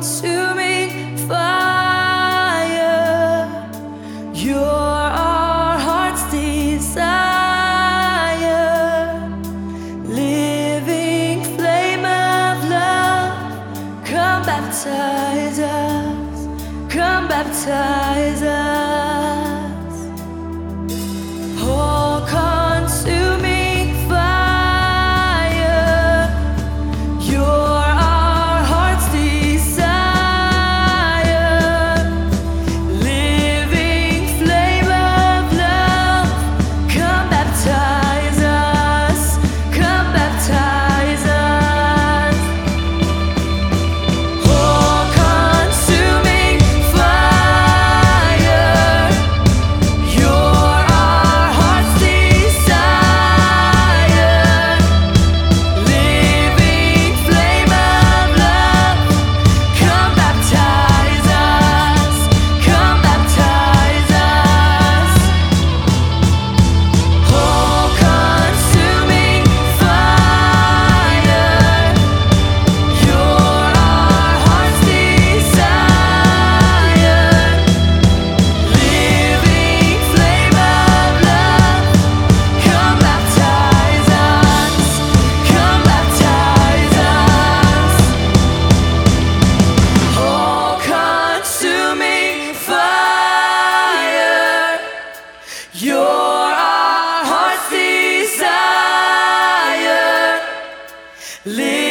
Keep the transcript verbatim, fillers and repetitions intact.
consuming fire. You're our heart's desire, living flame of love. Come baptize us, come baptize us. All consuming fire, you're our heart's desire, living flame of love. Come baptize us, come baptize us. All consuming fire, you're our heart's desire, living flame of love. Come baptize us, come baptize us. All consuming fire, you're our heart's desire, living flame of love. Come baptize us, come baptize us. All consuming fire, you're our heart's desire, live